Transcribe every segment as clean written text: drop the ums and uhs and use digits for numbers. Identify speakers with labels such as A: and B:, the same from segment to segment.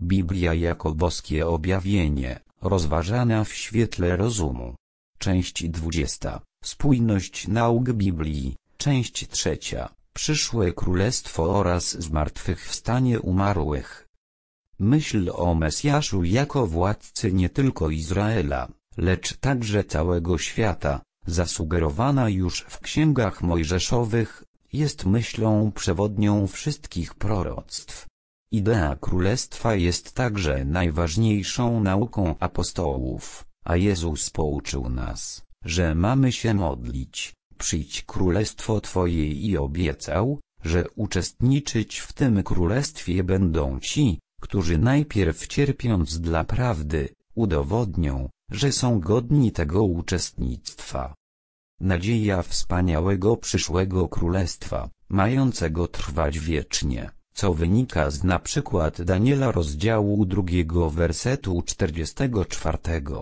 A: Biblia jako boskie objawienie, rozważana w świetle rozumu. Część 20. Spójność nauk Biblii. Część 3. Przyszłe królestwo oraz zmartwychwstanie umarłych. Myśl o Mesjaszu jako władcy nie tylko Izraela, lecz także całego świata, zasugerowana już w księgach mojżeszowych, jest myślą przewodnią wszystkich proroctw. Idea królestwa jest także najważniejszą nauką apostołów, a Jezus pouczył nas, że mamy się modlić: przyjdź królestwo Twoje, i obiecał, że uczestniczyć w tym królestwie będą ci, którzy najpierw cierpiąc dla prawdy, udowodnią, że są godni tego uczestnictwa. Nadzieja wspaniałego przyszłego królestwa, mającego trwać wiecznie, co wynika z na przykład Daniela rozdziału 2 wersetu 44.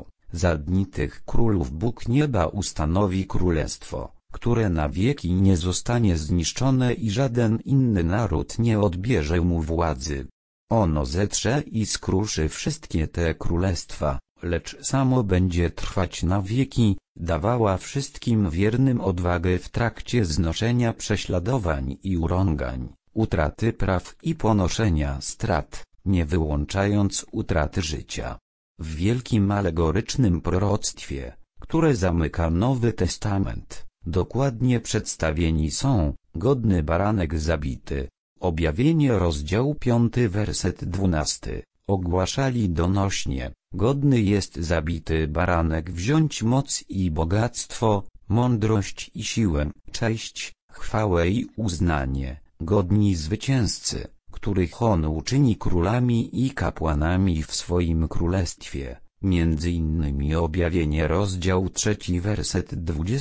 A: Za dni tych królów Bóg nieba ustanowi królestwo, które na wieki nie zostanie zniszczone i żaden inny naród nie odbierze mu władzy. Ono zetrze i skruszy wszystkie te królestwa, lecz samo będzie trwać na wieki, dawała wszystkim wiernym odwagę w trakcie znoszenia prześladowań i urągań, utraty praw i ponoszenia strat, nie wyłączając utraty życia. W wielkim alegorycznym proroctwie, które zamyka Nowy Testament, dokładnie przedstawieni są: godny baranek zabity. Objawienie rozdział 5 werset 12. Ogłaszali donośnie: godny jest zabity baranek wziąć moc i bogactwo, mądrość i siłę, cześć, chwałę i uznanie, godni zwycięzcy, których on uczyni królami i kapłanami w swoim królestwie. Między innymi objawienie rozdział 3 werset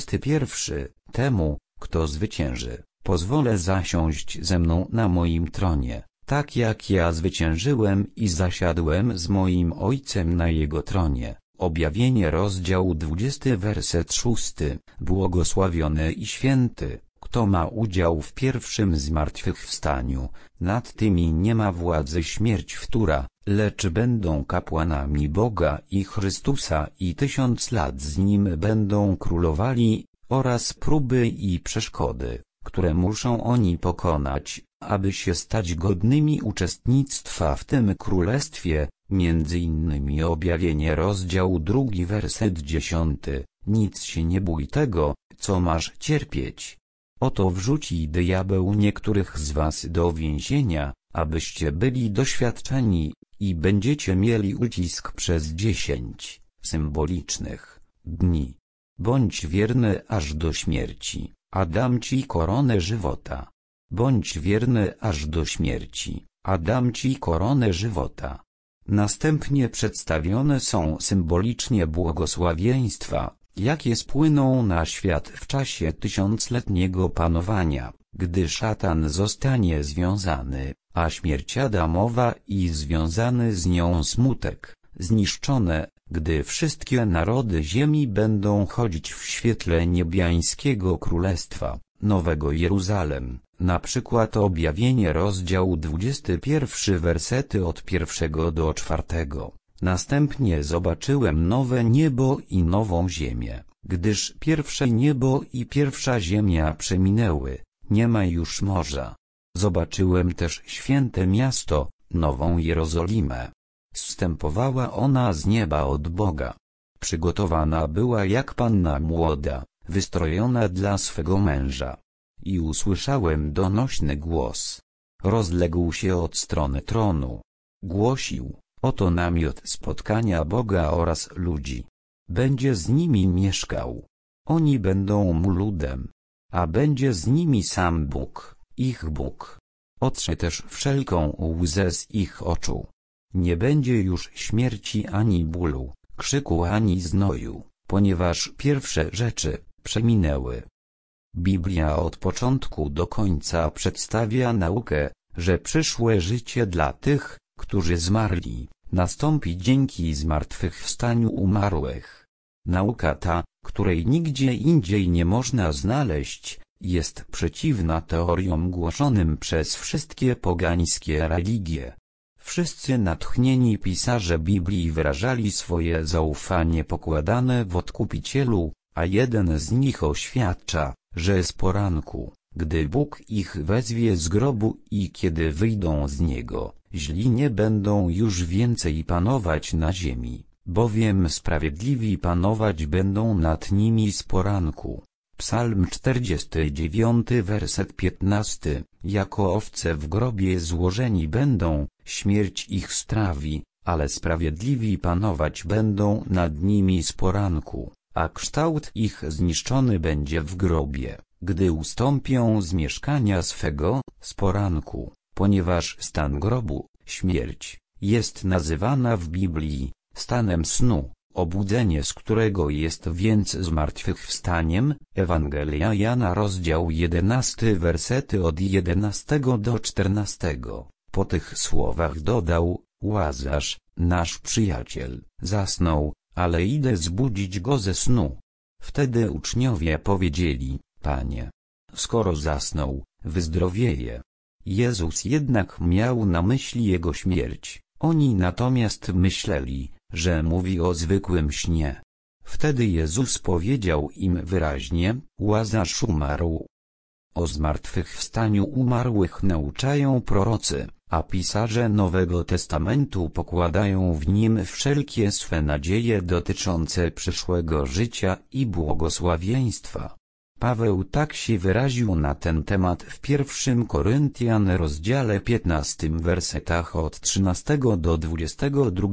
A: 21. Temu, kto zwycięży, pozwolę zasiąść ze mną na moim tronie, tak jak ja zwyciężyłem i zasiadłem z moim Ojcem na jego tronie. Objawienie rozdział 20 werset 6. Błogosławiony i święty, kto ma udział w pierwszym zmartwychwstaniu, nad tymi nie ma władzy śmierć wtóra, lecz będą kapłanami Boga i Chrystusa i 1000 lat z Nim będą królowali, oraz próby i przeszkody, które muszą oni pokonać, aby się stać godnymi uczestnictwa w tym królestwie. Między innymi objawienie rozdział 2 werset 10. Nic się nie bój tego, co masz cierpieć. Oto wrzuci diabeł niektórych z was do więzienia, abyście byli doświadczeni, i będziecie mieli ucisk przez 10 symbolicznych dni. Bądź wierny aż do śmierci, a dam ci koronę żywota. Bądź wierny aż do śmierci, a dam ci koronę żywota. Następnie przedstawione są symbolicznie błogosławieństwa, jakie spłyną na świat w czasie tysiącletniego panowania, gdy szatan zostanie związany, a śmierć Adamowa i związany z nią smutek, zniszczone, gdy wszystkie narody ziemi będą chodzić w świetle niebiańskiego królestwa, Nowego Jeruzalem. Na przykład objawienie rozdział 21 wersety od 1 do 4. Następnie zobaczyłem nowe niebo i nową ziemię, gdyż pierwsze niebo i pierwsza ziemia przeminęły, nie ma już morza. Zobaczyłem też święte miasto, nową Jerozolimę. Zstępowała ona z nieba od Boga. Przygotowana była jak panna młoda, wystrojona dla swego męża. I usłyszałem donośny głos. Rozległ się od strony tronu. Głosił: oto namiot spotkania Boga oraz ludzi. Będzie z nimi mieszkał. Oni będą mu ludem, a będzie z nimi sam Bóg, ich Bóg. Otrze też wszelką łzę z ich oczu. Nie będzie już śmierci ani bólu, krzyku ani znoju, ponieważ pierwsze rzeczy przeminęły. Biblia od początku do końca przedstawia naukę, że przyszłe życie dla tych, którzy zmarli, nastąpi dzięki zmartwychwstaniu umarłych. Nauka ta, której nigdzie indziej nie można znaleźć, jest przeciwna teoriom głoszonym przez wszystkie pogańskie religie. Wszyscy natchnieni pisarze Biblii wyrażali swoje zaufanie pokładane w Odkupicielu, a jeden z nich oświadcza, że z poranku, gdy Bóg ich wezwie z grobu i kiedy wyjdą z niego, źli nie będą już więcej panować na ziemi, bowiem sprawiedliwi panować będą nad nimi z poranku. Psalm 49, werset 15. Jako owce w grobie złożeni będą, śmierć ich strawi, ale sprawiedliwi panować będą nad nimi z poranku, a kształt ich zniszczony będzie w grobie, gdy ustąpią z mieszkania swego, z poranku, ponieważ stan grobu, śmierć, jest nazywana w Biblii stanem snu, obudzenie z którego jest więc zmartwychwstaniem. Ewangelia Jana rozdział 11 wersety od 11 do 14. Po tych słowach dodał: Łazarz, nasz przyjaciel, zasnął, ale idę zbudzić go ze snu. Wtedy uczniowie powiedzieli: Panie, skoro zasnął, wyzdrowieje. Jezus jednak miał na myśli jego śmierć, oni natomiast myśleli, że mówi o zwykłym śnie. Wtedy Jezus powiedział im wyraźnie: Łazarz umarł. O zmartwychwstaniu umarłych nauczają prorocy, a pisarze Nowego Testamentu pokładają w nim wszelkie swe nadzieje dotyczące przyszłego życia i błogosławieństwa. Paweł tak się wyraził na ten temat w 1 Koryntian rozdziale 15 wersetach od 13 do 22.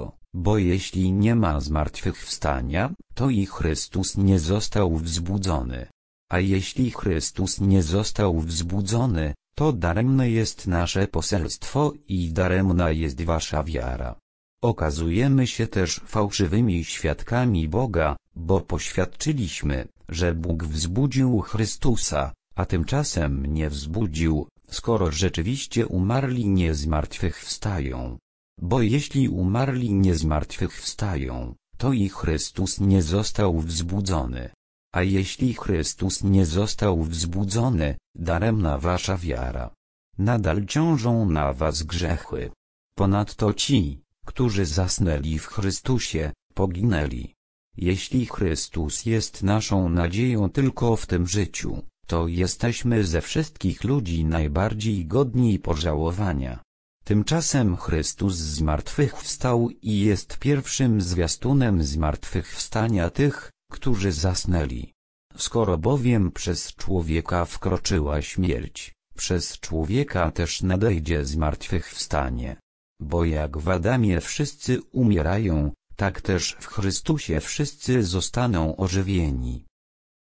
A: Bo jeśli nie ma zmartwychwstania, to i Chrystus nie został wzbudzony. A jeśli Chrystus nie został wzbudzony, to daremne jest nasze poselstwo i daremna jest wasza wiara. Okazujemy się też fałszywymi świadkami Boga, bo poświadczyliśmy, że Bóg wzbudził Chrystusa, a tymczasem nie wzbudził, skoro rzeczywiście umarli nie zmartwychwstają. Bo jeśli umarli nie zmartwychwstają, to i Chrystus nie został wzbudzony. A jeśli Chrystus nie został wzbudzony, daremna wasza wiara. Nadal ciążą na was grzechy. Ponadto ci, którzy zasnęli w Chrystusie, poginęli. Jeśli Chrystus jest naszą nadzieją tylko w tym życiu, to jesteśmy ze wszystkich ludzi najbardziej godni pożałowania. Tymczasem Chrystus zmartwychwstał i jest pierwszym zwiastunem zmartwychwstania tych, którzy zasnęli. Skoro bowiem przez człowieka wkroczyła śmierć, przez człowieka też nadejdzie zmartwychwstanie. Bo jak w Adamie wszyscy umierają, tak też w Chrystusie wszyscy zostaną ożywieni.